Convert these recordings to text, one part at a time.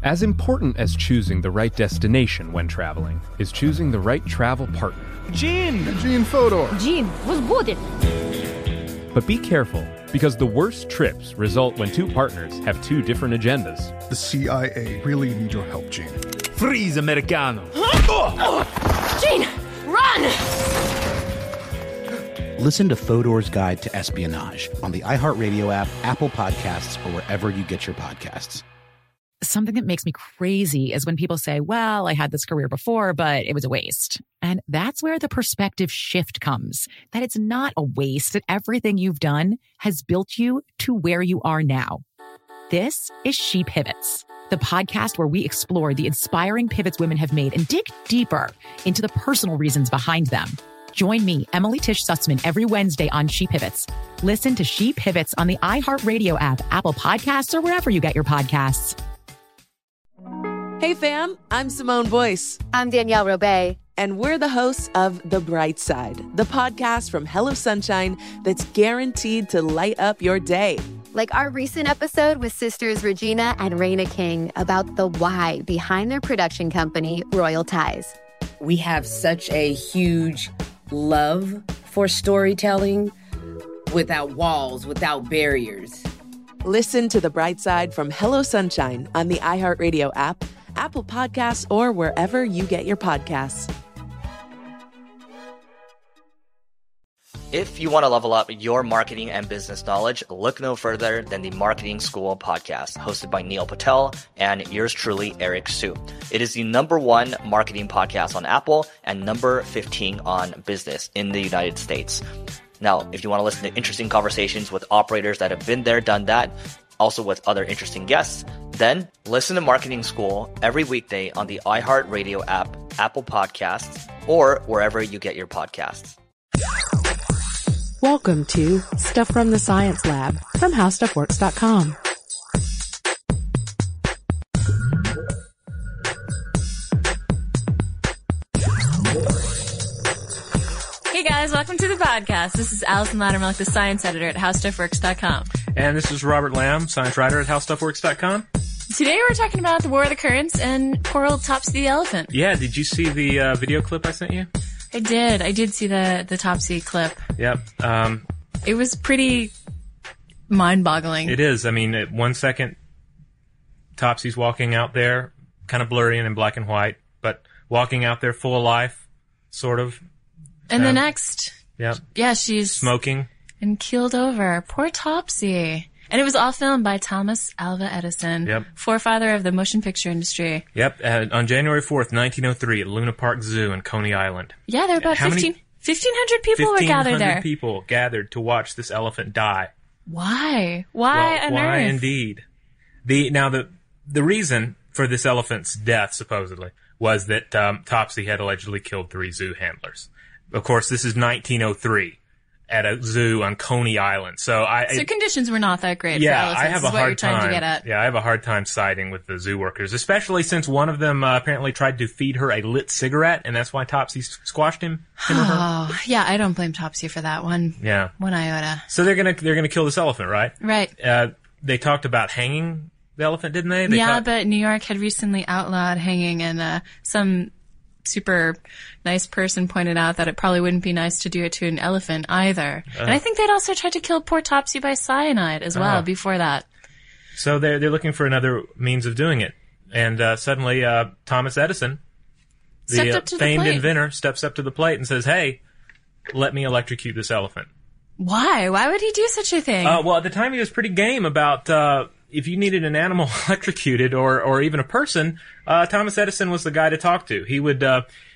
As important as choosing the right destination when traveling is choosing the right travel partner. Gene Fodor. Gene was booted. But be careful, because the worst trips result when two partners have two different agendas. The CIA really need your help, Gene. Freeze, Americano! Gene, run! Listen to Fodor's Guide to Espionage on the iHeartRadio app, Apple Podcasts, or wherever you get your podcasts. Something that makes me crazy is when people say, well, I had this career before, but it was a waste. And that's where the perspective shift comes, that it's not a waste, that everything you've done has built you to where you are now. This is She Pivots, the podcast where we explore the inspiring pivots women have made and dig deeper into the personal reasons behind them. Join me, Emily Tish Sussman, every Wednesday on She Pivots. Listen to She Pivots on the iHeartRadio app, Apple Podcasts, or wherever you get your podcasts. Hey fam, I'm Simone Boyce. I'm Danielle Robay. And we're the hosts of The Bright Side, the podcast from Hello Sunshine that's guaranteed to light up your day. Like our recent episode with sisters Regina and Raina King about the why behind their production company, Royal Ties. We have such a huge love for storytelling without walls, without barriers. Listen to The Bright Side from Hello Sunshine on the iHeartRadio app, Apple Podcasts, or wherever you get your podcasts. If you want to level up your marketing and business knowledge, look no further than the Marketing School podcast, hosted by Neil Patel and yours truly, Eric Su. It is the #1 marketing podcast on Apple and number 15 on business in the United States. Now, if you want to listen to interesting conversations with operators that have been there, done that, also with other interesting guests, then listen to Marketing School every weekday on the iHeartRadio app, Apple Podcasts, or wherever you get your podcasts. Welcome to Stuff from the Science Lab from HowStuffWorks.com. Hey guys, welcome to the podcast. This is Allison Lattermilk, the science editor at HowStuffWorks.com. And this is Robert Lamb, science writer at HowStuffWorks.com. Today we're talking about the War of the Currents and poor old Topsy the elephant. Yeah, did you see the video clip I sent you? I did see the Topsy clip. Yep. It was pretty mind-boggling. It is. I mean, at 1 second, Topsy's walking out there, kind of blurry and in black and white, but walking out there full of life, sort of. And the next, yeah, she's smoking and keeled over. Poor Topsy. And it was all filmed by Thomas Alva Edison, forefather of the motion picture industry. Yep, on January 4th, 1903 at Luna Park Zoo in Coney Island. Yeah, there were about 1,500 people were gathered there. 1,500 people gathered to watch this elephant die. Why? Why on why earth? Indeed. The reason for this elephant's death, supposedly, was that Topsy had allegedly killed 3 zoo handlers. Of course, this is 1903. At a zoo on Coney Island. So conditions were not that great for elephants. I have a hard time. Trying to get at. Yeah, I have a hard time siding with the zoo workers, especially since one of them apparently tried to feed her a lit cigarette, and that's why Topsy squashed him or her. Oh, yeah, I don't blame Topsy for that one. Yeah. One iota. So they're gonna kill this elephant, right? Right. They talked about hanging the elephant, didn't they? But New York had recently outlawed hanging, and some super nice person pointed out that it probably wouldn't be nice to do it to an elephant either. And I think they'd also tried to kill poor Topsy by cyanide as well before that. So they're looking for another means of doing it. And suddenly Thomas Edison, the famed inventor, steps up to the plate and says, hey, let me electrocute this elephant. Why? Why would he do such a thing? Well, at the time he was pretty game about if you needed an animal electrocuted or even a person, Thomas Edison was the guy to talk to. He would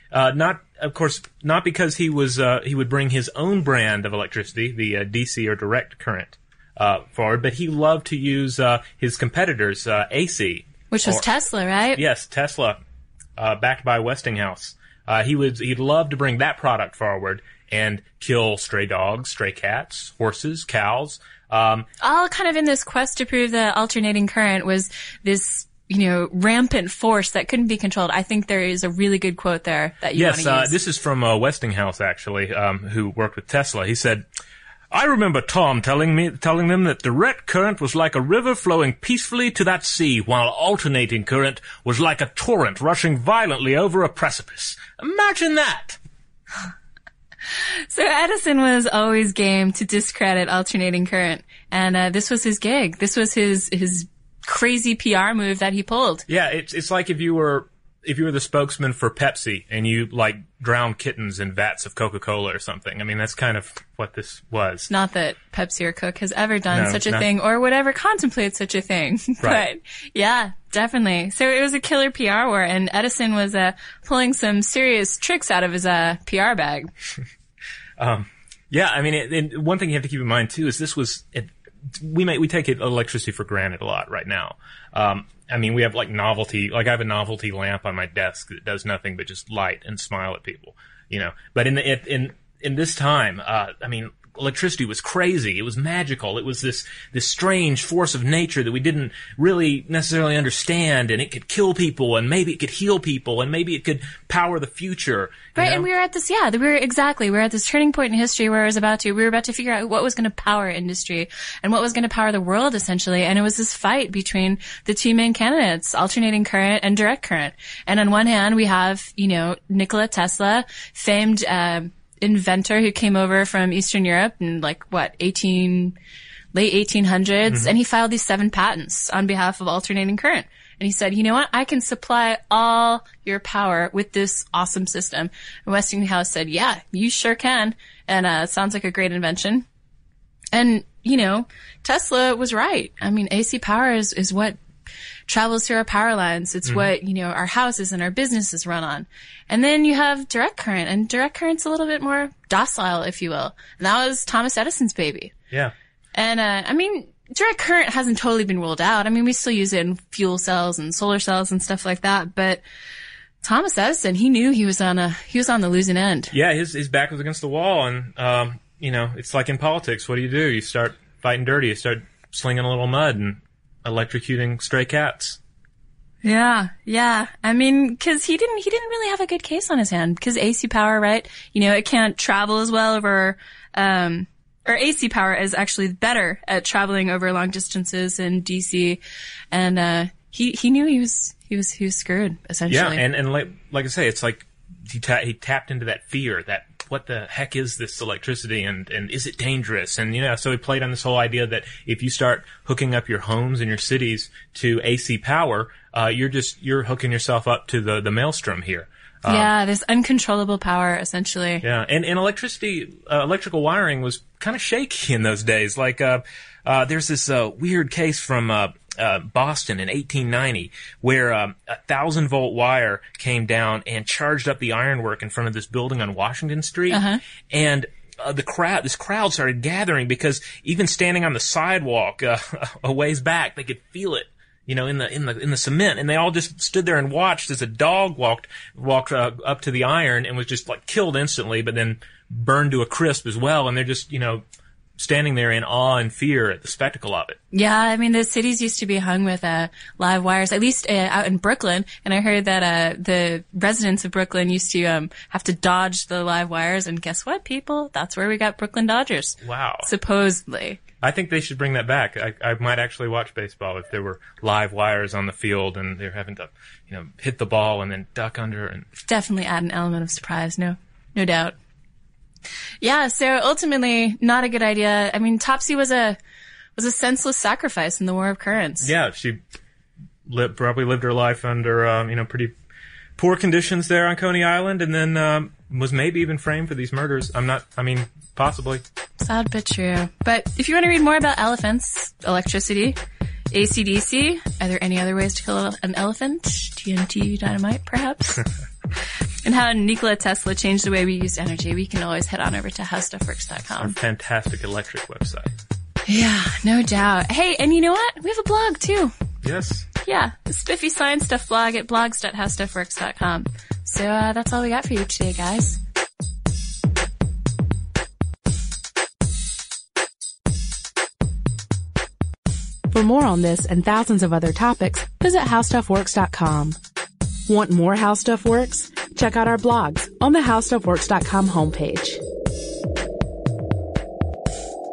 not because he would bring his own brand of electricity, the DC or direct current, forward, but he loved to use his competitors' AC, which was Tesla, right? Yes, Tesla, backed by Westinghouse. He'd love to bring that product forward and kill stray dogs, stray cats, horses, cows. All kind of in this quest to prove that alternating current was this, rampant force that couldn't be controlled. I think there is a really good quote there that you want to use. This is from Westinghouse, actually, who worked with Tesla. He said, I remember Tom telling them that direct current was like a river flowing peacefully to that sea, while alternating current was like a torrent rushing violently over a precipice. Imagine that! So Edison was always game to discredit alternating current, and this was his gig. This was his crazy PR move that he pulled. Yeah, it's like if you were the spokesman for Pepsi and you like drowned kittens in vats of Coca-Cola or something. I mean, that's kind of what this was. Not that Pepsi or Coke has ever done such a thing or would ever contemplate such a thing. Right. But yeah, definitely. So it was a killer PR war, and Edison was pulling some serious tricks out of his PR bag. Yeah, I mean, and one thing you have to keep in mind too is this was we take electricity for granted a lot right now. I mean, we have I have a novelty lamp on my desk that does nothing but just light and smile at people, you know. But in this time, I mean, electricity was crazy. It was magical. It was this strange force of nature that we didn't really necessarily understand, and it could kill people, and maybe it could heal people, and maybe it could power the future. Right, and we were at this turning point in history where we were about to figure out what was going to power industry and what was going to power the world, essentially. And it was this fight between the two main candidates, alternating current and direct current. And on one hand, we have, Nikola Tesla, famed, inventor who came over from Eastern Europe in late 1800s, and he filed these 7 patents on behalf of alternating current. And he said, you know what? I can supply all your power with this awesome system. And Westinghouse said, yeah, you sure can. And it sounds like a great invention. And, Tesla was right. I mean, AC power is what travels through our power lines. It's what, our houses and our businesses run on. And then you have direct current, and direct current's a little bit more docile, if you will. And that was Thomas Edison's baby. Yeah. And, direct current hasn't totally been ruled out. I mean, we still use it in fuel cells and solar cells and stuff like that. But Thomas Edison, he knew he was on the losing end. Yeah, his back was against the wall, and it's like in politics. What do? You start fighting dirty. You start slinging a little mud and electrocuting stray cats. Yeah. I mean, because he didn't really have a good case on his hand, because AC power, right? It can't travel as well over. Or AC power is actually better at traveling over long distances in DC, and he knew he was screwed, essentially. Yeah, and like I say, it's like he tapped into that fear, that what the heck is this electricity, and is it dangerous? And so he played on this whole idea that if you start hooking up your homes and your cities to AC power, you're hooking yourself up to the maelstrom here. This uncontrollable power, essentially. Yeah, and electrical wiring was kind of shaky in those days. Like, there's this weird case from Boston in 1890 where a 1,000-volt wire came down and charged up the ironwork in front of this building on Washington Street, and this crowd started gathering because even standing on the sidewalk a ways back, they could feel it. In the cement, and they all just stood there and watched as a dog walked up to the iron and was just killed instantly, but then burned to a crisp as well. And they're just standing there in awe and fear at the spectacle of it. Yeah, I mean, the cities used to be hung with live wires, at least out in Brooklyn. And I heard that the residents of Brooklyn used to have to dodge the live wires. And guess what, people? That's where we got Brooklyn Dodgers. Wow. Supposedly. I think they should bring that back. I might actually watch baseball if there were live wires on the field and they're having to, hit the ball and then duck under. And definitely add an element of surprise. No doubt. Yeah. So ultimately, not a good idea. I mean, Topsy was a senseless sacrifice in the War of Currents. Yeah, she probably lived her life under pretty poor conditions there on Coney Island, and then was maybe even framed for these murders. Possibly. Sad but true. But if you want to read more about elephants, electricity, AC/DC, are there any other ways to kill an elephant? TNT dynamite, perhaps? And how Nikola Tesla changed the way we use energy, we can always head on over to howstuffworks.com. Our fantastic electric website. Yeah, no doubt. Hey, and you know what? We have a blog, too. Yes. Yeah, the Spiffy Science Stuff blog at blogs.howstuffworks.com. So that's all we got for you today, guys. For more on this and thousands of other topics, visit howstuffworks.com. Want more How Stuff Works? Check out our blogs on the howstuffworks.com homepage.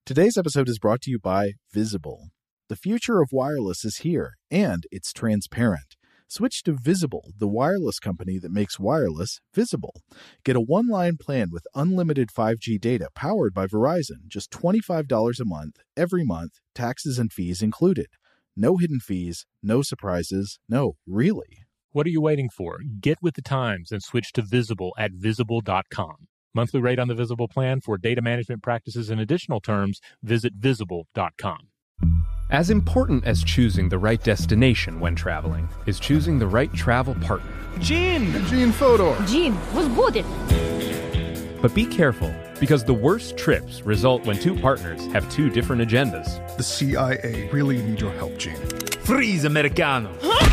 Today's episode is brought to you by Visible. The future of wireless is here, and it's transparent. Switch to Visible, the wireless company that makes wireless visible. Get a one-line plan with unlimited 5G data powered by Verizon, just $25 a month, every month, taxes and fees included. No hidden fees, no surprises, no, really. What are you waiting for? Get with the times and switch to Visible at Visible.com. Monthly rate on the Visible plan for data management practices and additional terms, visit Visible.com. As important as choosing the right destination when traveling is choosing the right travel partner. Gene Fodor. Gene was good. But be careful, because the worst trips result when two partners have two different agendas. The CIA really need your help, Gene. Freeze, Americano.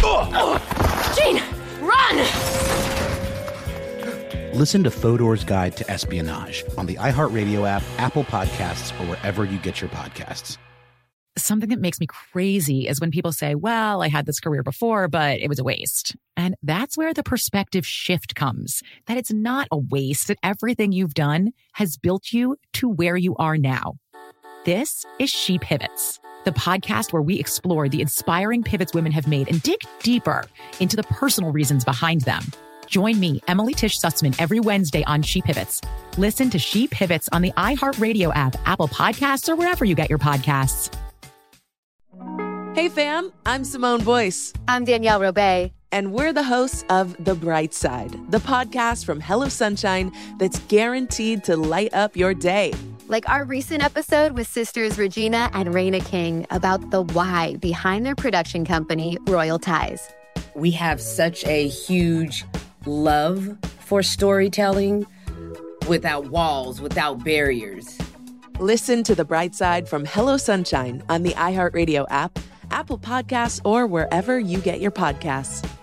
Gene, run! Listen to Fodor's Guide to Espionage on the iHeartRadio app, Apple Podcasts, or wherever you get your podcasts. Something that makes me crazy is when people say, well, I had this career before, but it was a waste. And that's where the perspective shift comes, that it's not a waste, that everything you've done has built you to where you are now. This is She Pivots, the podcast where we explore the inspiring pivots women have made and dig deeper into the personal reasons behind them. Join me, Emily Tish Sussman, every Wednesday on She Pivots. Listen to She Pivots on the iHeartRadio app, Apple Podcasts, or wherever you get your podcasts. Hey fam, I'm Simone Boyce. I'm Danielle Robay. And we're the hosts of The Bright Side, the podcast from Hello Sunshine that's guaranteed to light up your day. Like our recent episode with sisters Regina and Raina King about the why behind their production company, Royal Ties. We have such a huge love for storytelling without walls, without barriers. Listen to The Bright Side from Hello Sunshine on the iHeartRadio app, Apple Podcasts, or wherever you get your podcasts.